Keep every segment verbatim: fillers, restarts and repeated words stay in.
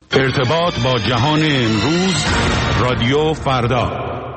ارتباط با جهان امروز، رادیو فردا.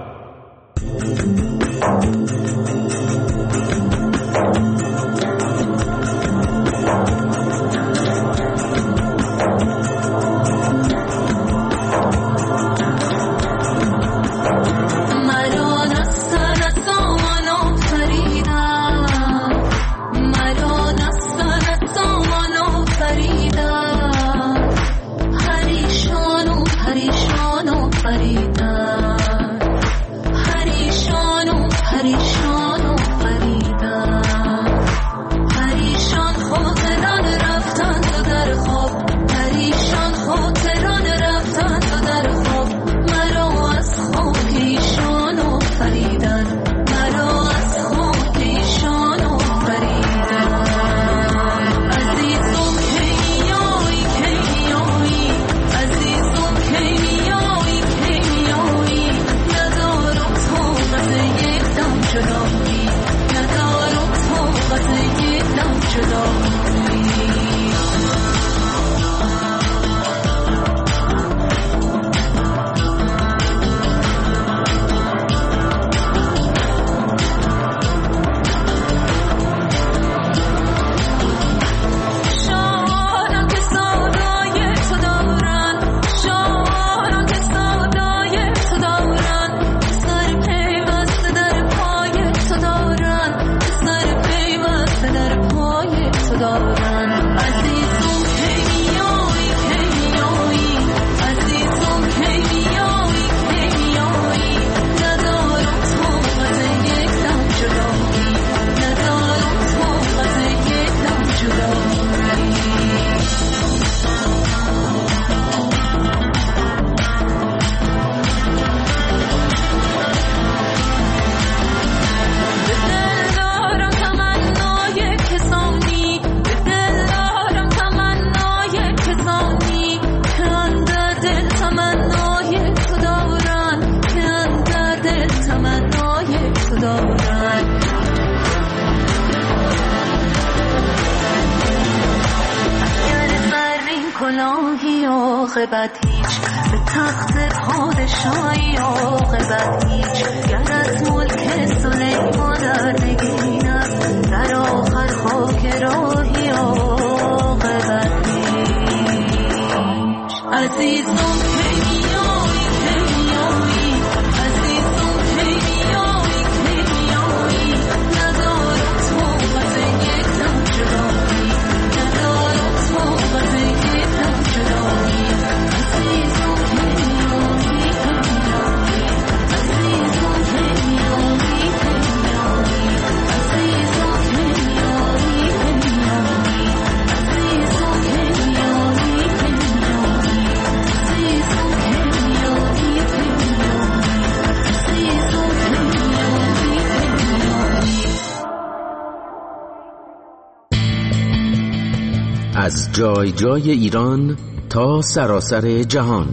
از جای جای ایران تا سراسر جهان،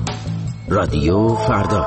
رادیو فردا.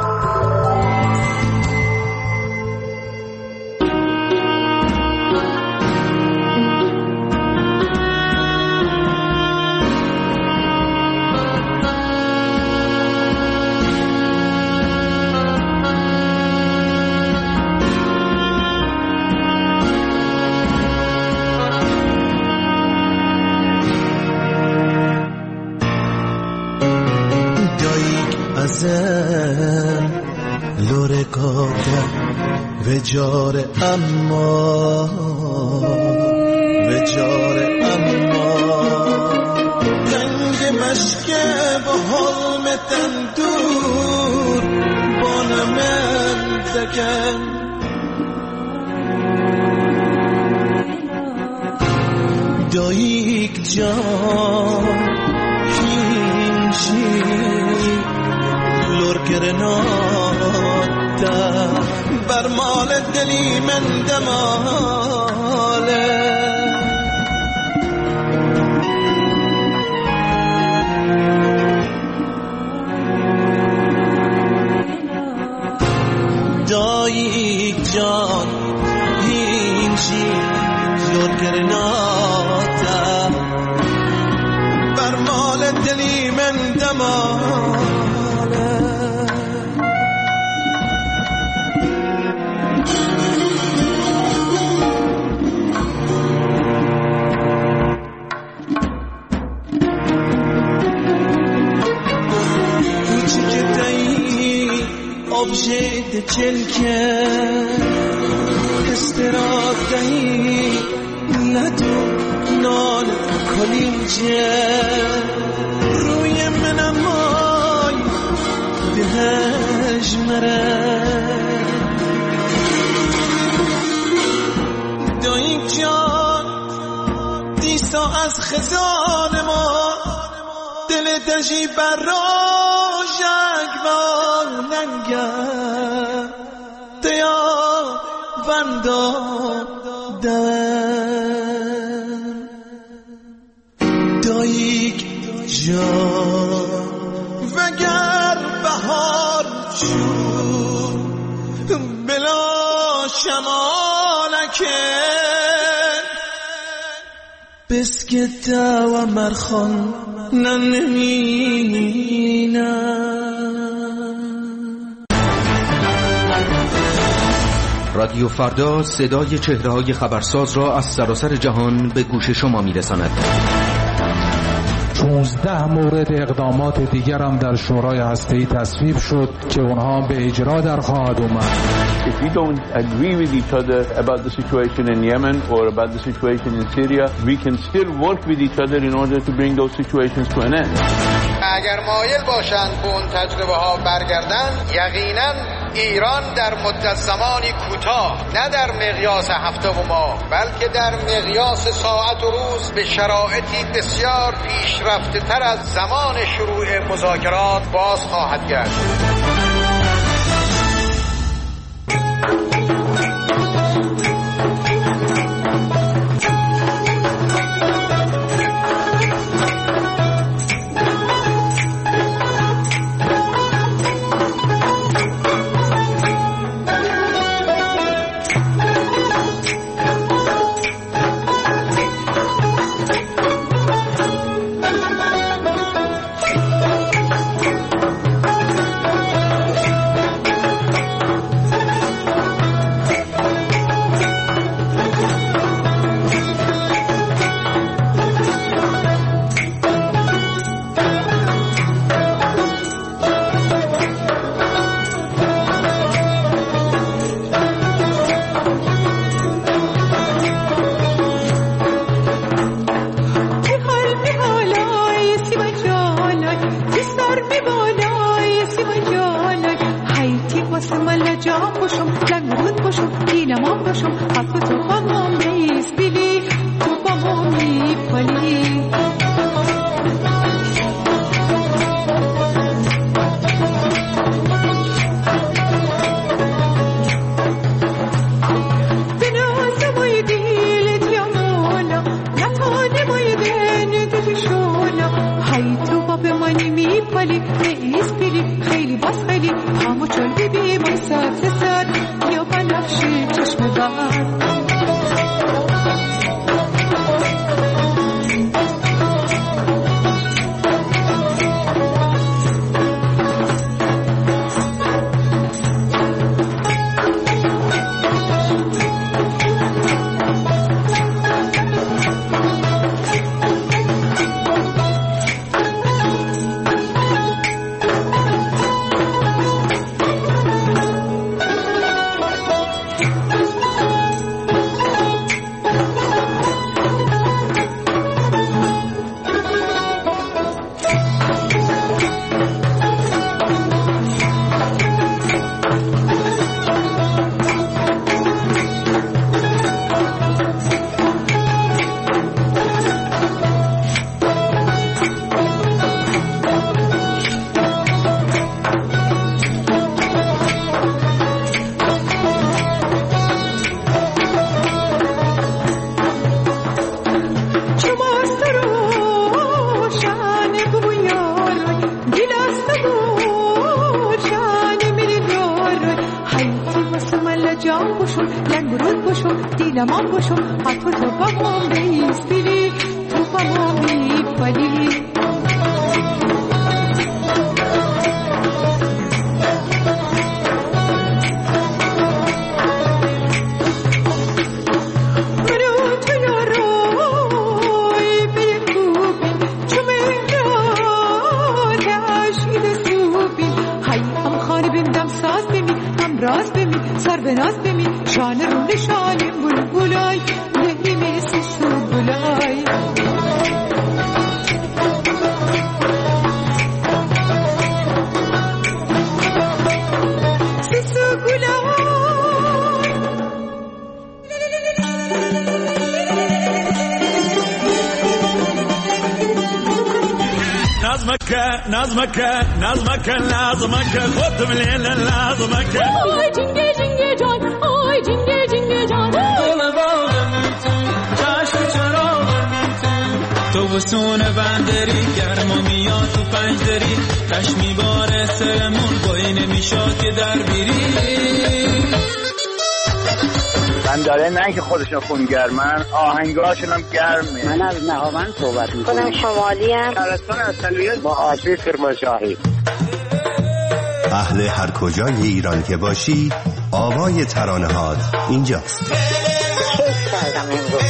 وجاره اما وجاره اما رنگ مشکه با حلم تندور بانمن دکن دایک جان هینشی لور کرنات بر مال دلی من دماله دایی جان هینشی زور کرناتا بر مال دلی دلی من دماله کوچی که دایی آبجید چلکه استرادایی ندو نان کلینجه روی منم مای دهش مره دایی جان دیسا از خزان ما دل دژی براژک با ننگه دیا وندا دم دایک جان وگر بهار شد بلا شمالکه بسکت و مرخان ننمینم. رادیو فردا صدای چهره‌های خبرساز را از سراسر جهان به گوش شما می‌رساند. شانزده مورد اقدامات دیگر هم در شورای هسته‌ای تصویب شد که اونها به اجرا در خواهد اومد. If we don't agree with each other about the situation in Yemen or about the situation in Syria, we can still work with each other in order to bring those situations to an end. اگر مایل باشند به اون تجربه ها برگردن، یقینا ایران در مدت زمانی کوتاه، نه در مقیاس هفته و ماه، بلکه در مقیاس ساعت و روز به شرایطی بسیار پیشرفته تر از زمان شروع مذاکرات باز خواهد گشت. به ناز ببین شانه رو نشانیم بول بولای نهی میسی سو بولای سو بولای نظمك نظمك نظمك لازمك خد من الليل لازمك آی جنگه جنگه جان آی جنگه جنگه جان دل باغم چشم چراغم تو بسون بندری گرم و میاد تو پنجدری کش میباره سرمون بایی نمیشاد که در بیری من داره نه که خودشون خونگرمن آهنگاشون هم گرمه. من از نهاوند صحبت میکنم. خودم شمالی ام. شهرستان اصلیت با آشی کرمانشاهی. اهل هر کجای ایران که باشی آوای ترانه هات اینجاست. کیف کردم امروز.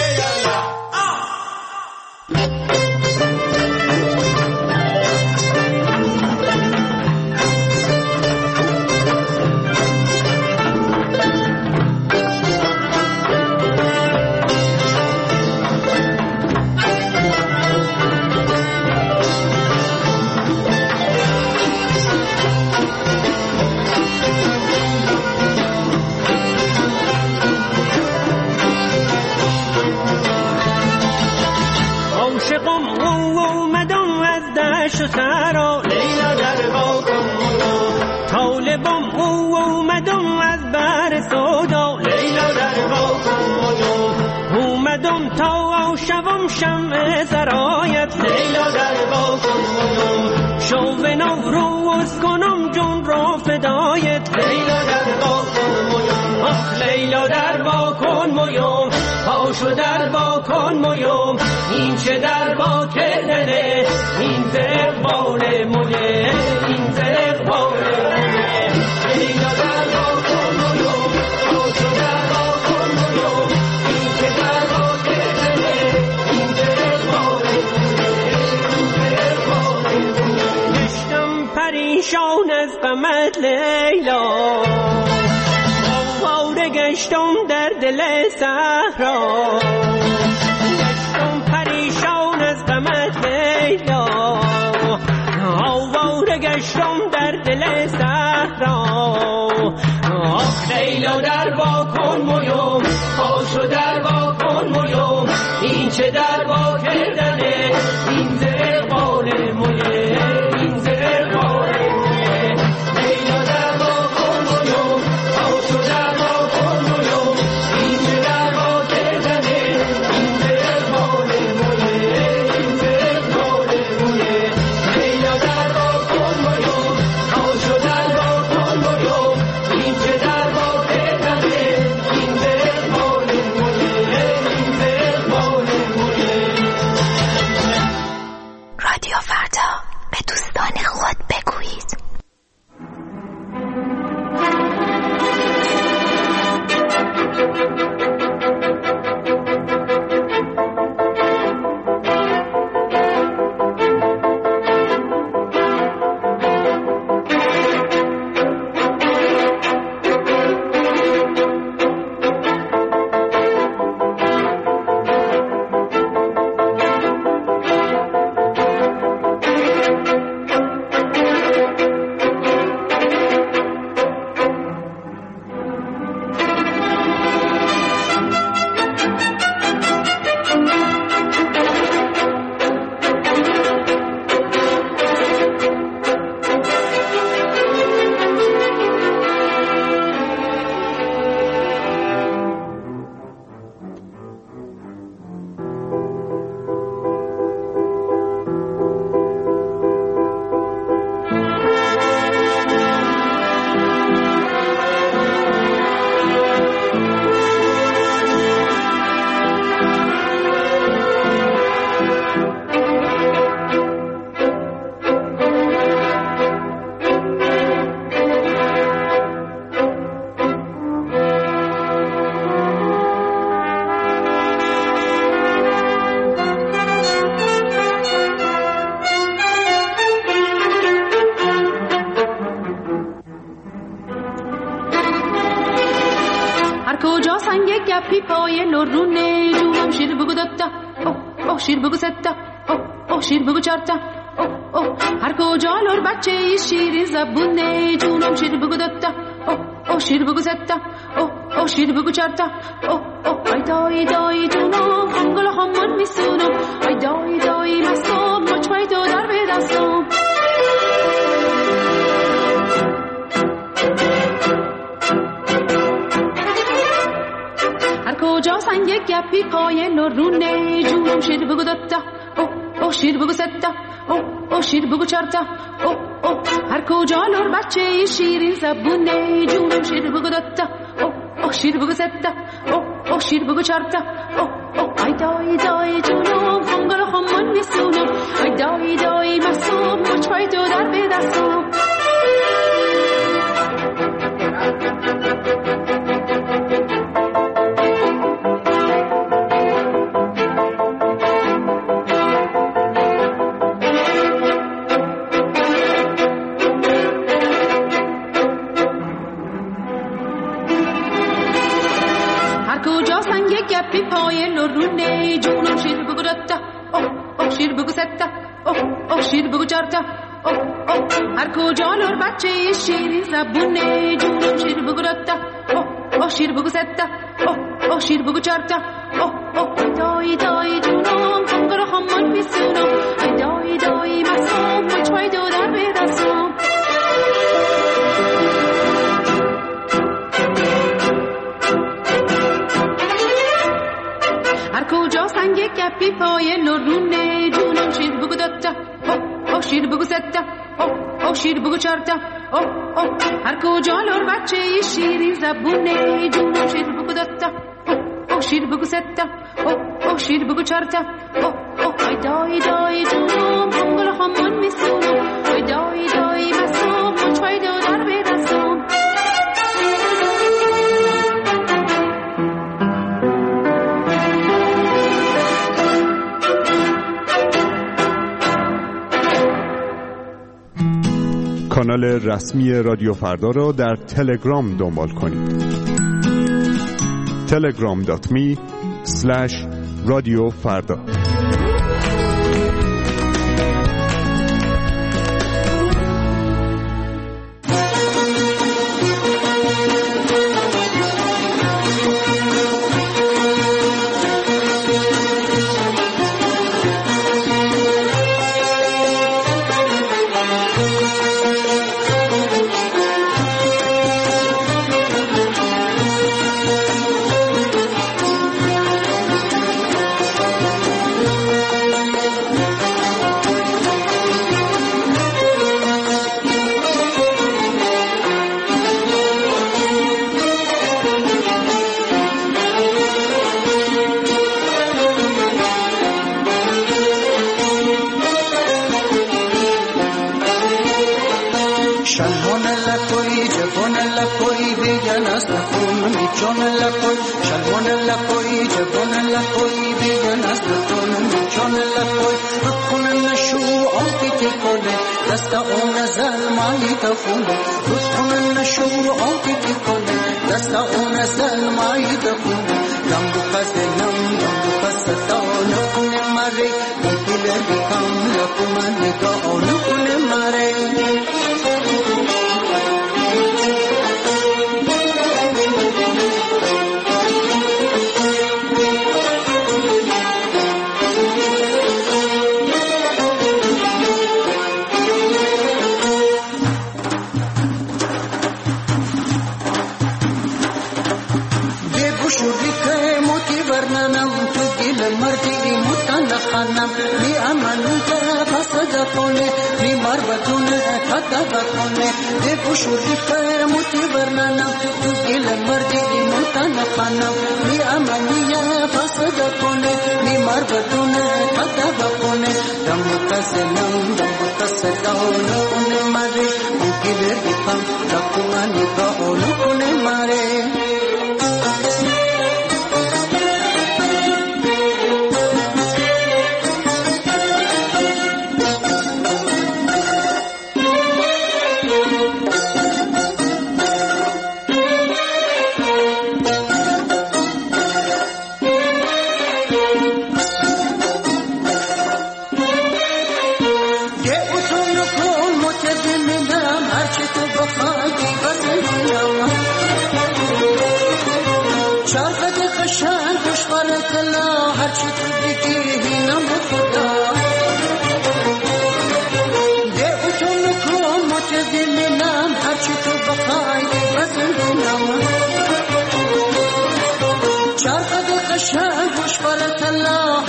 شمع سرایت لیلا در باکن منم شو به نوروز کنم جون را فدایت لیلا در باکن منم آخ لیلا در باکن منم پاشو در باکن منم این چه در با کردنه این زرقبال منه این زرقبال منه لیلا در باکن منم پاشو در باکن منم این چه در با کردنه پریشان از غمت لیلا آواره گشتم در دل صحرا گشتم پریشان از غمت لیلا آواره گشتم در دل صحرا آخ لیلا در واکن مویم پاشو در واکن مویم این چه در وا کردنه این زرقبال مویه این زرقبال مویه لیلا در واکن مویم پاشو در واکن مویم این چه در وا کردنه این زرقبال مویه این زرقبال مویه لیلا در واکن مویم پاشو در واکن مویم این چه در وا کردنه این زرقبال مویه این زرقبال مویه رادیو گپی پای لرونه جونم شیر بگو دتا او او شیر بگو ستا او او شیر بگو چارتا او او هر کجا لر بچه شیرین زبونه جونم شیر بگو دتا او او شیر بگو ستا او او شیر بگو چارتا او او ای دای دای جونم خنگل همون میسونم ای دای دای مستم مچ پای تو در به دستم هر کجا سنگ گپی پای لرونه جونم شیر بگو دتا او او شیر بگو ستا او او شیر بگو چارتا او او هر کجا لر بچه شیرین زبونه جونم شیر بگو دتا او او شیر بگو ستا او او شیر بگو چارتا او او ای دای دای جونم خنگل همون میسونم ای دای دای مستم مچ پای تو در به دستم گپی پای لرونه جونم شیر بگو دتا او او شیر بگو ستا او او شیر بگو چارتا او او هر کجا لر بچه شیرین زبونه جونم شیر بگو دتا او او شیر بگو ستا او او شیر بگو چارتا او او دای دای جونم خنگر همون میسونم ای دای دای مستم مچ پای دو در به دستم هر کجا سنگ گپی پای لرونه جونم شیر بگو دتا او او شیر بگو ستا او او شیر بگو چارتا او او هر کجا لر بچه شیرین زبونه جونم شیر بگو دتا او او شیر بگو ستا او او شیر بگو چارتا او او ای دای دای جونم خنگل همون میسونم ای دای دای مستم مچ پای دو در به دستم کانال رسمی رادیو فردا را در تلگرام دنبال کنید. تلگرام دات می اسلش رادیو فردا.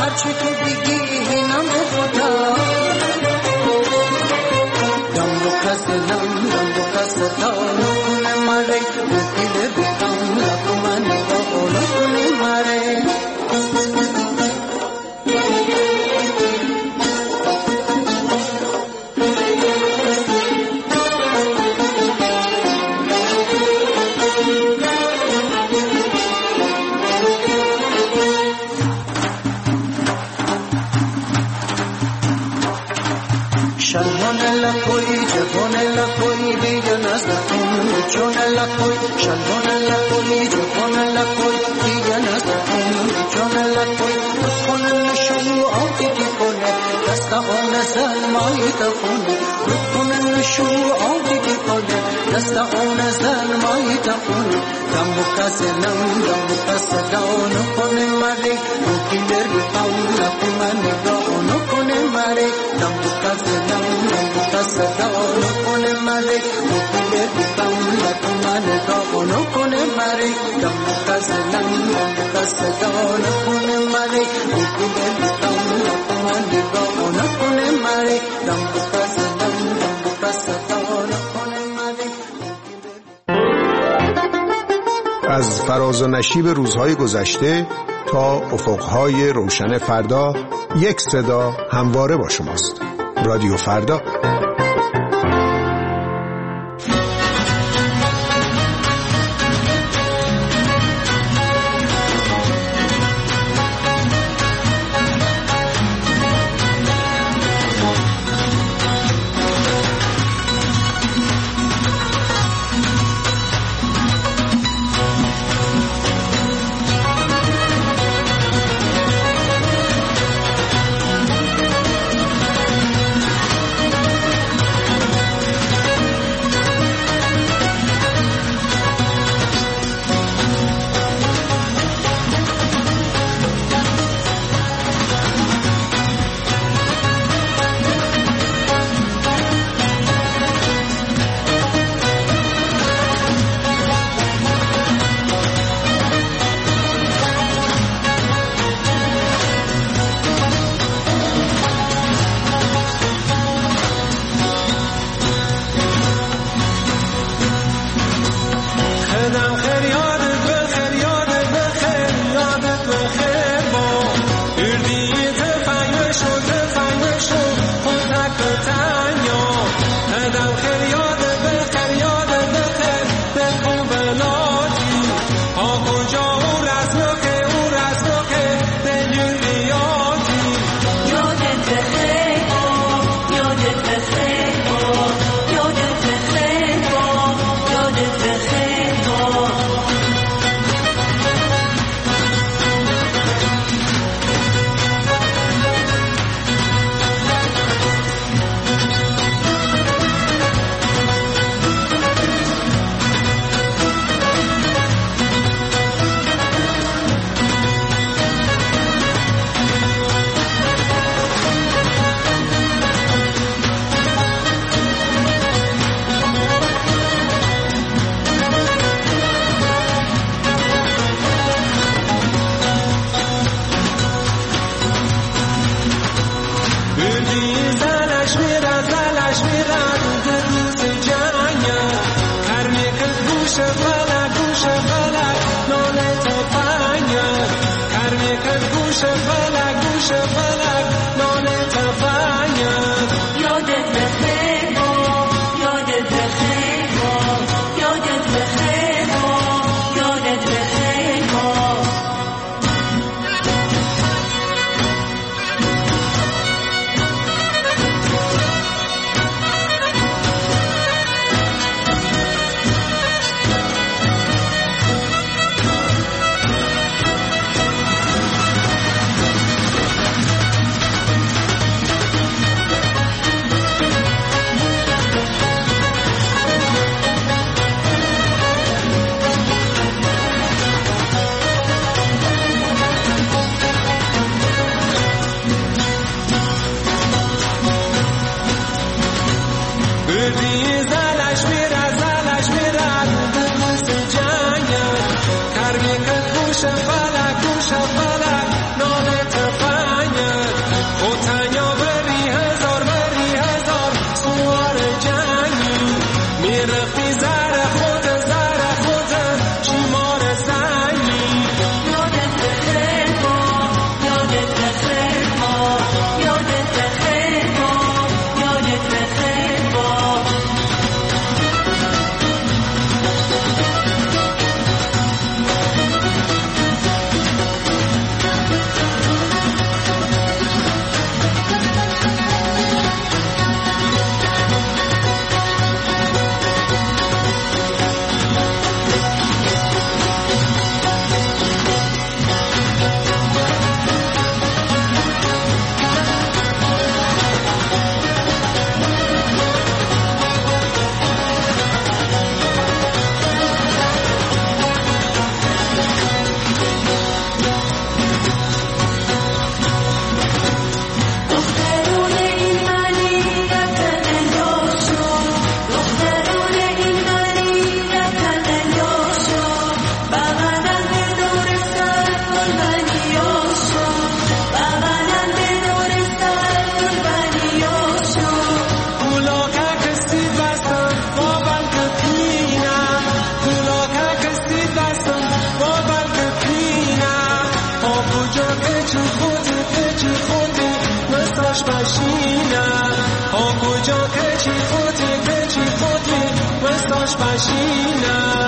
هرچی تو بگی اینم به خدا دم رو کس دم دم رو کس دانو کنه مره دل بکم لکو من باقولو کنه مره از فراز و نشیب روزهای گذشته تا افقهای روشن فردا، یک صدا همواره با شماست. رادیو فردا. گوش فلک گوش فلک نام تفنگ چی خوتی که چی خوتی وستاش بشینه